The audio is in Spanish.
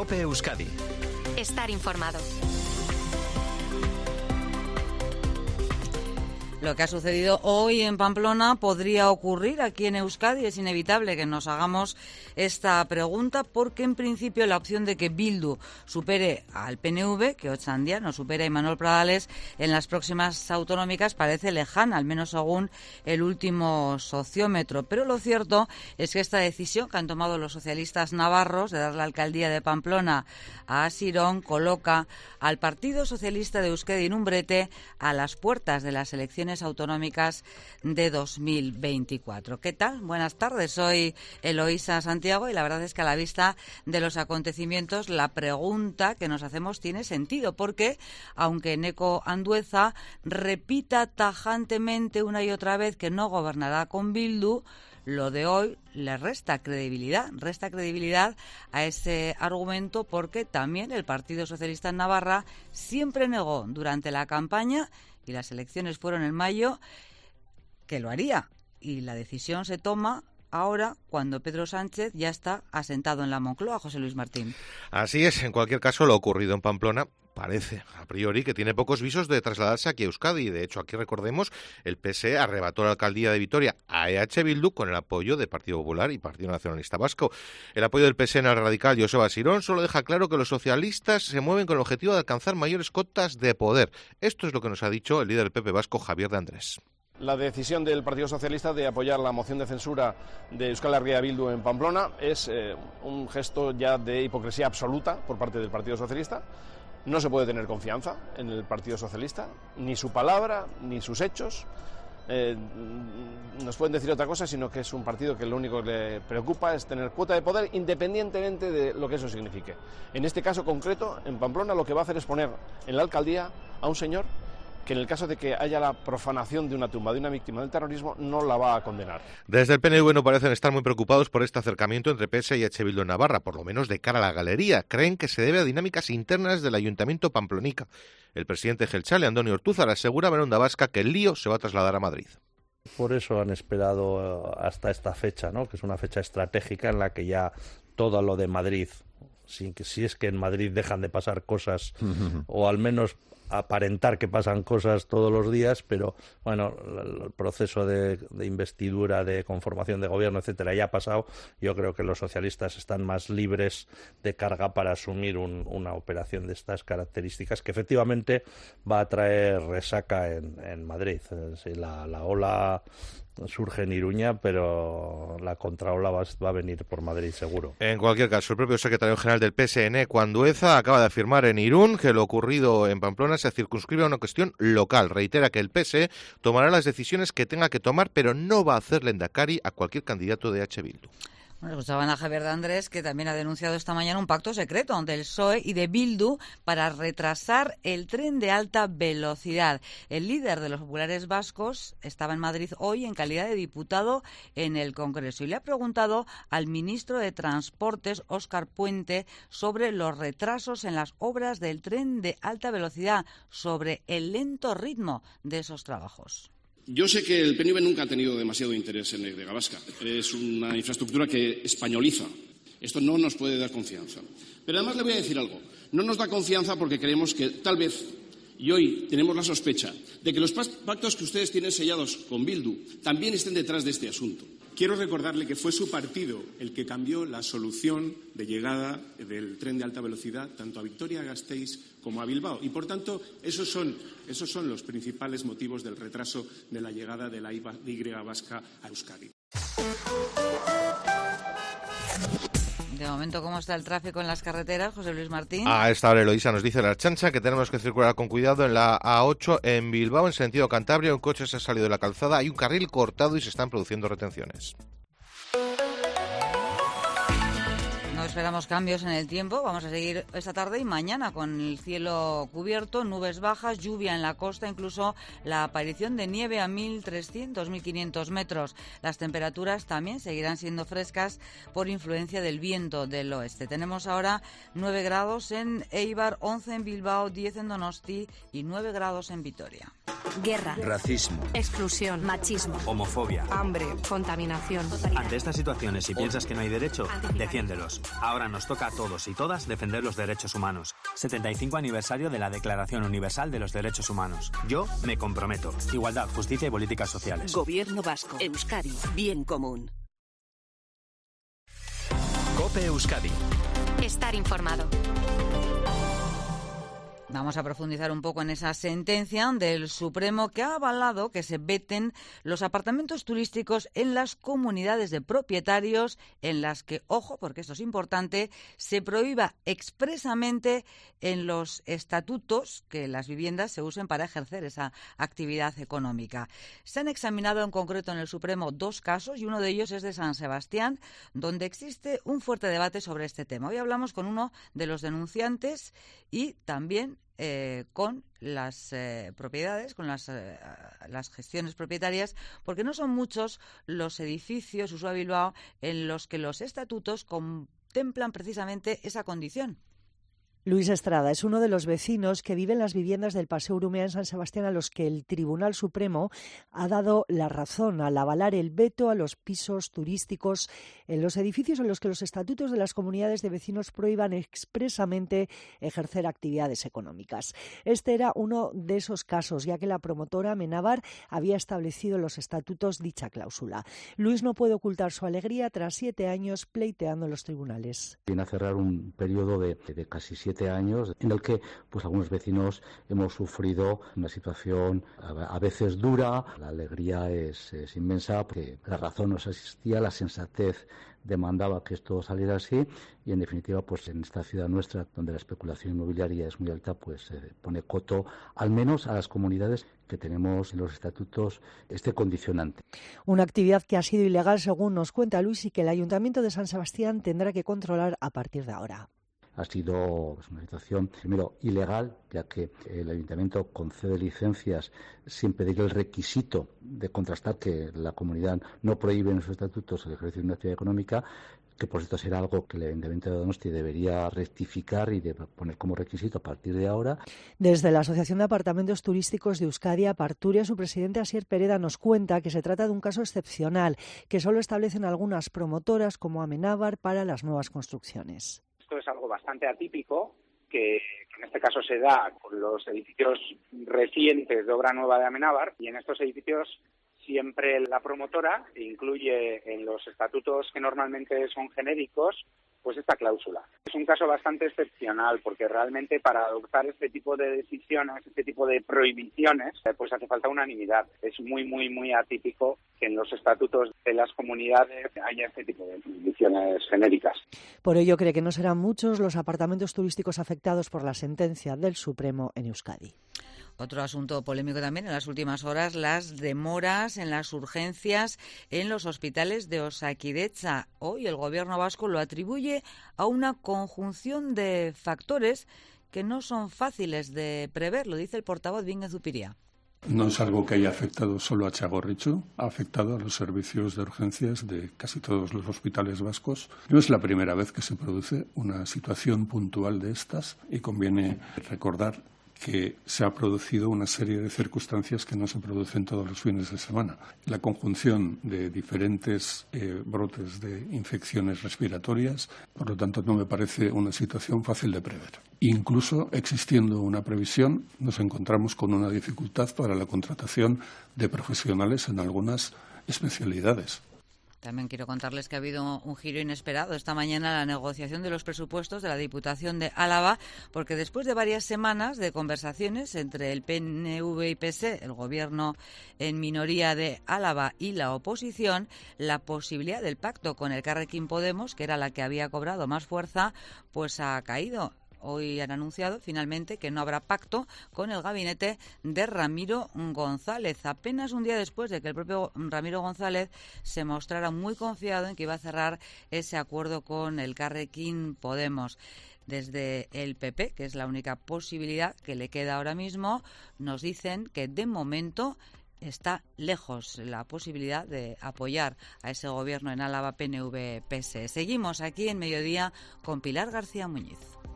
COPE Euskadi. Estar informado. Lo que ha sucedido hoy en Pamplona podría ocurrir aquí en Euskadi. Es inevitable que nos hagamos esta pregunta porque, en principio, la opción de que Bildu supere al PNV, que Otxandia no supere a Imanol Pradales en las próximas autonómicas, parece lejana, al menos según el último sociómetro. Pero lo cierto es que esta decisión que han tomado los socialistas navarros de dar la alcaldía de Pamplona a Asirón coloca al Partido Socialista de Euskadi en un brete a las puertas de las elecciones autonómicas de 2024. ¿Qué tal? Buenas tardes, soy Eloísa Santiago y la verdad es que a la vista de los acontecimientos la pregunta que nos hacemos tiene sentido porque aunque Eneko Andueza repita tajantemente una y otra vez que no gobernará con Bildu, lo de hoy le resta credibilidad a ese argumento porque también el Partido Socialista en Navarra siempre negó durante la campaña, y las elecciones fueron en mayo, que lo haría. Y la decisión se toma ahora cuando Pedro Sánchez ya está asentado en la Moncloa, José Luis Martín. Así es, en cualquier caso lo ocurrido en Pamplona parece, a priori, que tiene pocos visos de trasladarse aquí a Euskadi. De hecho, aquí recordemos, el PSE arrebató la alcaldía de Vitoria a EH Bildu con el apoyo del Partido Popular y Partido Nacionalista Vasco. El apoyo del PSE al radical Joseba Asirón solo deja claro que los socialistas se mueven con el objetivo de alcanzar mayores cotas de poder. Esto es lo que nos ha dicho el líder del PP vasco, Javier de Andrés. La decisión del Partido Socialista de apoyar la moción de censura de Euskal Herria Bildu en Pamplona es un gesto ya de hipocresía absoluta por parte del Partido Socialista. No se puede tener confianza en el Partido Socialista, ni su palabra, ni sus hechos. Nos pueden decir otra cosa, sino que es un partido que lo único que le preocupa es tener cuota de poder independientemente de lo que eso signifique. En este caso concreto, en Pamplona, lo que va a hacer es poner en la alcaldía a un señor que en el caso de que haya la profanación de una tumba de una víctima del terrorismo no la va a condenar. Desde el PNV no parecen estar muy preocupados por este acercamiento entre PSE y EH Bildu en Navarra, por lo menos de cara a la galería. Creen que se debe a dinámicas internas del Ayuntamiento Pamplonica. El presidente Jeltzale, Andoni Ortúzar, aseguraba en Onda Vasca que el lío se va a trasladar a Madrid. Por eso han esperado hasta esta fecha, ¿no? Que es una fecha estratégica en la que ya todo lo de Madrid, si es que en Madrid dejan de pasar cosas, o al menos aparentar que pasan cosas todos los días, pero bueno, el proceso de investidura, de conformación de gobierno, etcétera, ya ha pasado. Yo creo que los socialistas están más libres de carga para asumir una operación de estas características, que efectivamente va a traer resaca en Madrid. La ola surge en Iruña, pero la contraola va a venir por Madrid seguro. En cualquier caso, el propio secretario general del PSE, Eneko Andueza, acaba de afirmar en Irún que lo ocurrido en Pamplona se circunscribe a una cuestión local. Reitera que el PSE tomará las decisiones que tenga que tomar, pero no va a hacer lehendakari a cualquier candidato de EH Bildu. Bueno, escuchaban a Javier de Andrés, que también ha denunciado esta mañana un pacto secreto del PSOE y de Bildu para retrasar el tren de alta velocidad. El líder de los populares vascos estaba en Madrid hoy en calidad de diputado en el Congreso y le ha preguntado al ministro de Transportes, Óscar Puente, sobre los retrasos en las obras del tren de alta velocidad, sobre el lento ritmo de esos trabajos. Yo sé que el PNV nunca ha tenido demasiado interés en la Y vasca. Es una infraestructura que españoliza. Esto no nos puede dar confianza. Pero además le voy a decir algo. No nos da confianza porque creemos que tal vez, y hoy tenemos la sospecha, de que los pactos que ustedes tienen sellados con Bildu también estén detrás de este asunto. Quiero recordarle que fue su partido el que cambió la solución de llegada del tren de alta velocidad tanto a Vitoria-Gasteiz como a Bilbao. Y, por tanto, esos son los principales motivos del retraso de la llegada de la Y vasca a Euskadi. De momento, ¿cómo está el tráfico en las carreteras, José Luis Martín? A esta hora, Eloísa, nos dice la Ertzaintza que tenemos que circular con cuidado en la A8 en Bilbao, en sentido Cantabria. Un coche se ha salido de la calzada, hay un carril cortado y se están produciendo retenciones. No esperamos cambios en el tiempo. Vamos a seguir esta tarde y mañana con el cielo cubierto, nubes bajas, lluvia en la costa, incluso la aparición de nieve a 1.300, 1.500 metros. Las temperaturas también seguirán siendo frescas por influencia del viento del oeste. Tenemos ahora 9 grados en Eibar, 11 en Bilbao, 10 en Donosti y 9 grados en Vitoria. Guerra, Racismo, exclusión, machismo, homofobia, hambre, contaminación. Ante estas situaciones, si piensas que no hay derecho, defiéndelos. Ahora nos toca a todos y todas defender los derechos humanos. 75 aniversario de la Declaración Universal de los Derechos Humanos. Yo me comprometo. Igualdad, justicia y políticas sociales. Gobierno vasco. Euskadi. Bien común. COPE Euskadi. Estar informado. Vamos a profundizar un poco en esa sentencia del Supremo que ha avalado que se veten los apartamentos turísticos en las comunidades de propietarios en las que, ojo, porque esto es importante, se prohíba expresamente en los estatutos que las viviendas se usen para ejercer esa actividad económica. Se han examinado en concreto en el Supremo 2 casos y uno de ellos es de San Sebastián, donde existe un fuerte debate sobre este tema. Hoy hablamos con uno de los denunciantes y también con las propiedades, con las gestiones propietarias, porque no son muchos los edificios, Usoa Bilbao, en los que los estatutos contemplan precisamente esa condición. Luis Estrada es uno de los vecinos que viven en las viviendas del Paseo Urumea en San Sebastián a los que el Tribunal Supremo ha dado la razón al avalar el veto a los pisos turísticos en los edificios en los que los estatutos de las comunidades de vecinos prohíban expresamente ejercer actividades económicas. Este era uno de esos casos, ya que la promotora Amenábar había establecido en los estatutos dicha cláusula. Luis no puede ocultar su alegría tras 7 años pleiteando en los tribunales. Viene a cerrar un periodo de casi 7 años en el que pues algunos vecinos hemos sufrido una situación a veces dura. La alegría es inmensa porque la razón nos asistía, la sensatez demandaba que esto saliera así y en definitiva pues en esta ciudad nuestra donde la especulación inmobiliaria es muy alta pues pone coto al menos a las comunidades que tenemos en los estatutos este condicionante. Una actividad que ha sido ilegal según nos cuenta Luis y que el Ayuntamiento de San Sebastián tendrá que controlar a partir de ahora. Ha sido una situación, primero, ilegal, ya que el Ayuntamiento concede licencias sin pedir el requisito de contrastar que la comunidad no prohíbe en sus estatutos el ejercicio de una actividad económica, que por cierto será algo que el Ayuntamiento de Donosti debería rectificar y de poner como requisito a partir de ahora. Desde la Asociación de Apartamentos Turísticos de Euskadi, Aparturia, su presidente Asier Pereda nos cuenta que se trata de un caso excepcional, que solo establecen algunas promotoras como Amenábar para las nuevas construcciones. Esto es algo bastante atípico, que en este caso se da con los edificios recientes de obra nueva de Amenábar, y en estos edificios siempre la promotora incluye en los estatutos que normalmente son genéricos pues esta cláusula. Es un caso bastante excepcional porque realmente para adoptar este tipo de decisiones, este tipo de prohibiciones, pues hace falta unanimidad. Es muy atípico que en los estatutos de las comunidades haya este tipo de prohibiciones genéricas. Por ello cree que no serán muchos los apartamentos turísticos afectados por la sentencia del Supremo en Euskadi. Otro asunto polémico también en las últimas horas, las demoras en las urgencias en los hospitales de Osakidetza. Hoy el Gobierno vasco lo atribuye a una conjunción de factores que no son fáciles de prever, lo dice el portavoz Bingen Zupiria. No es algo que haya afectado solo a Txagorritxu, ha afectado a los servicios de urgencias de casi todos los hospitales vascos. No es la primera vez que se produce una situación puntual de estas y conviene recordar que se ha producido una serie de circunstancias que no se producen todos los fines de semana. La conjunción de diferentes brotes de infecciones respiratorias, por lo tanto, no me parece una situación fácil de prever. Incluso existiendo una previsión, nos encontramos con una dificultad para la contratación de profesionales en algunas especialidades. También quiero contarles que ha habido un giro inesperado esta mañana en la negociación de los presupuestos de la Diputación de Álava, porque después de varias semanas de conversaciones entre el PNV y PSE, el gobierno en minoría de Álava y la oposición, la posibilidad del pacto con Elkarrekin Podemos, que era la que había cobrado más fuerza, pues ha caído. Hoy han anunciado finalmente que no habrá pacto con el gabinete de Ramiro González, apenas un día después de que el propio Ramiro González se mostrara muy confiado en que iba a cerrar ese acuerdo con Elkarrekin Podemos. Desde el PP, que es la única posibilidad que le queda ahora mismo, nos dicen que de momento está lejos la posibilidad de apoyar a ese gobierno en Álava PNV-PSE. Seguimos aquí en Mediodía con Pilar García Muñiz.